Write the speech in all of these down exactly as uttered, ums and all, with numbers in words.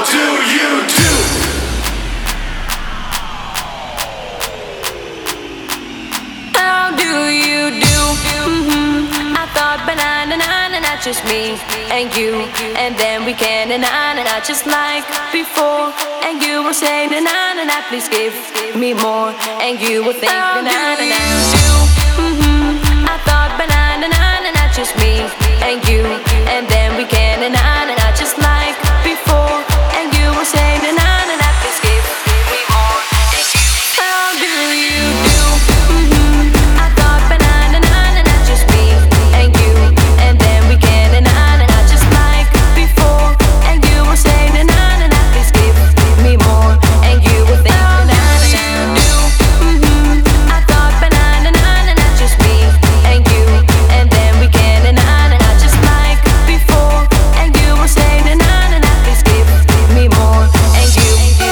Just me and you, and then we can and I and I just like before. And you will say na na na na, please give me more. And you will think na na na na. Mm-hmm. I thought banana na na na, just me and you, and then we can and I and I just like before. And you will say na na na na, please give me more. And you, how do you do? Mm-hmm. I thought banana na na na, just me and you, and then we can and I and I just like before. And you will say na na na na, please give me more. And you will think na na na na. Mm-hmm. I thought banana na na na, just me and you, and then we can and I and I just like before. And you will say na na na na, please give me more. And you, you,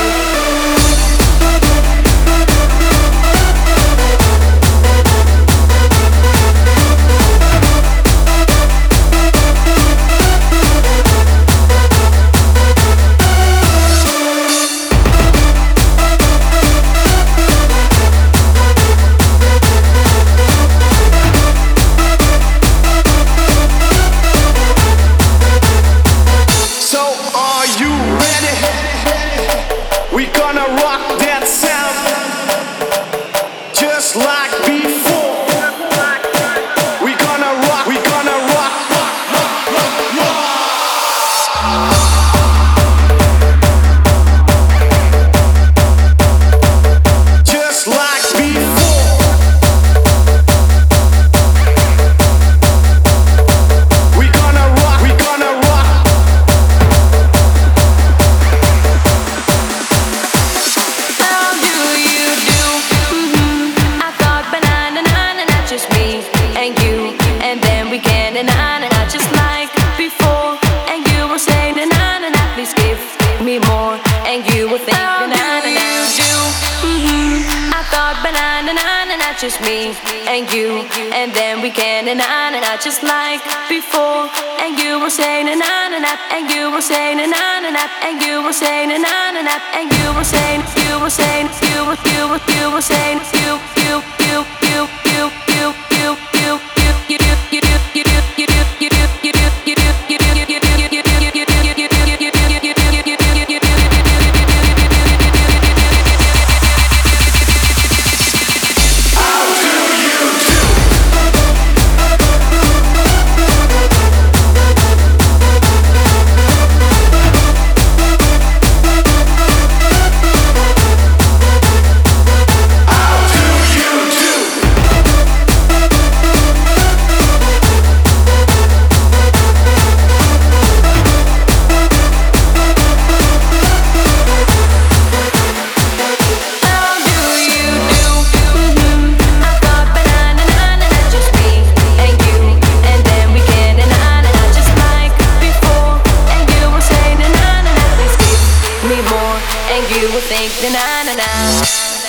So are you ready? We gonna rock that sound just like before. We gonna rock, we gonna rock, rock, rock, rock, rock. Just like before. We gonna rock, we gonna rock. how do you do? Mm-hmm. I thought banana na na na, just me and you, and then we can and I and I just like before. And you will say na na na na, please give me more. And you will think na na na na. Mm-hmm. I thought banana na na na, just me and you, and then we can and I and I just like before. And you will say na na na na, and you will say na na na na, and you will say na na na na, and you will say, you will say, you will, you will, you will say, you, you, you, you, you, you, you, you, you, you, you, you, you, you. How do you do? Mm-hmm. I thought banana na na na, just me and you, and then we can and I and I just like before. And you will say na na na na, please give me more. And you will think na na na na.